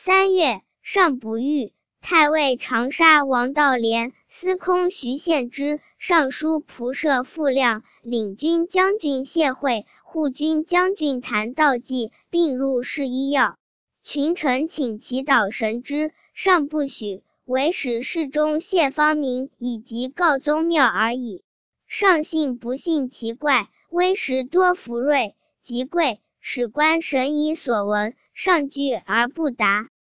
3月，上不遇，太尉长沙王道廉、司空徐献之、尚书仆射傅亮、领军将军谢惠、护军将军谭道济并入侍医药。群臣请祈祷神之，上不许，唯使侍中谢方明以及告宗庙而已。上信不信其怪，微时多福瑞，即贵，史官审以所闻，上惧而不答。